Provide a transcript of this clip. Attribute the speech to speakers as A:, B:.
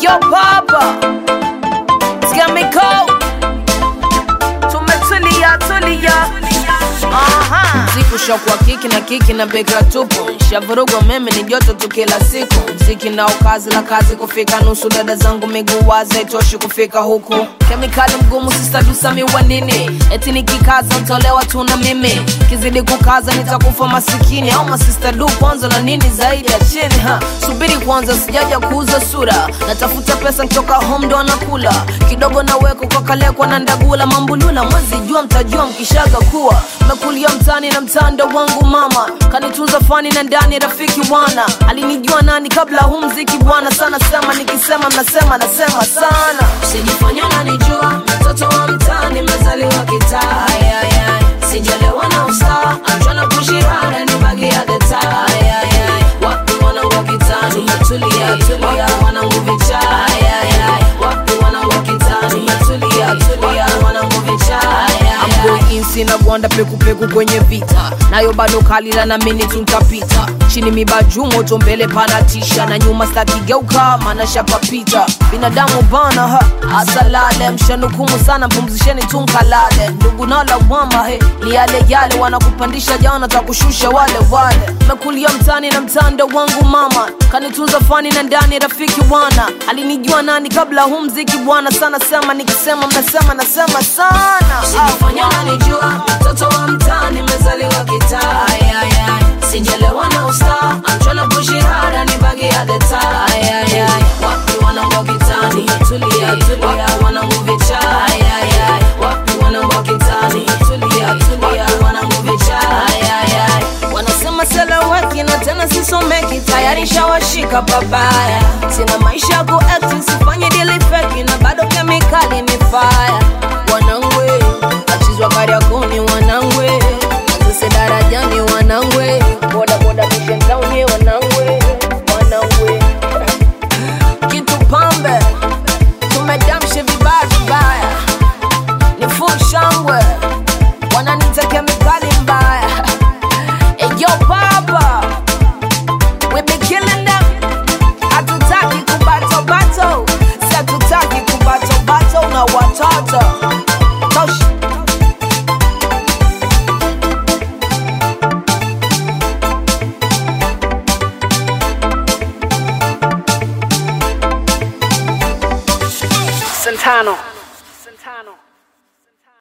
A: Yo papa, it's got me cold. Tulia. Mziki ushakuwa kiki na beka tupo. Shavurugwa meme ni joto tu kila siku. Mziki nao kazi la kazi kufika nusu. Dada zangu miguu wazi haitoshi kufika huku. Kemikali mgumu sister dusami wa nini. Eti nikikaza ntolewa tu na mimi. Kizidi kukaza nitakufa masikini. Au masista du kwanza na nini zaidi ya chini Subiri kwanza sijaja kuuza sura. Natafuta pesa nitoka home ndo anakula. Kidogo na weko kwa kalekwa na ndagula. Mambulula mwezi jua mtajua mkishaga kuwa. Mekulia mtani na mtanda wangu mama. Kanitunza fani na ndani rafiki wana. Alinijua nani kabla mziki bwana. Sana sema nikisema mnasema nasema sana. Usijifanya unanijua mtoto wa mtani mezaliwa kitaa. Sijalewa na usta I'm tryna push it hard and nobody at the tie. Wapi wanangu kitani tulia. Wapi wanangu vichai. Wapi wanangu kitani tulia. Wanangu vichai. I'm going in sina gwanda peku kwenye vita. Nayo bado kalila na mini tuntapita. Chini mibaju moto mbele panatisha. Na nyuma staki geuka mana shapapita. Binadamu bana asalale. Mshanukumu sana mpumzisheni tunkalale. Ndugu na lawama ni yale wanakupandisha jana takushusha wale. Mekulia mtani na mtanda wangu mama. Kanitunza fani na ndani rafiki wana. Alinijua nani kabla mziki bwana. Sana sema nikisema mnasema nasema sana. Usijifanya unanijua mtoto wa mtani mezaliwa kitaa. Sijalewa na usta I'm tryna push it hard and nibagi at the tie. Wapi wanangu kitani tulia. Wapi wanangu vichai. Wapi wanangu kitani tulia. Wapi wanangu vichai. Wanasema seleweki na tena sisomeki. Tayari shawashika babaya. Sina maisha kuacti sifanye dili feki. Na bado kemikali ni fire. Wanangwe achizwa kariakoni wanangwe. Azise darajani wanangwe. Boda mission town wanangwe. Kitu pambe tumedamshe vibaya. Ni full shangwe. Wananita kemikali mbaya. Yo papa, we be killing them. Hatutaki kubato. Satutaki kubato na watoto. Tosh. Santano.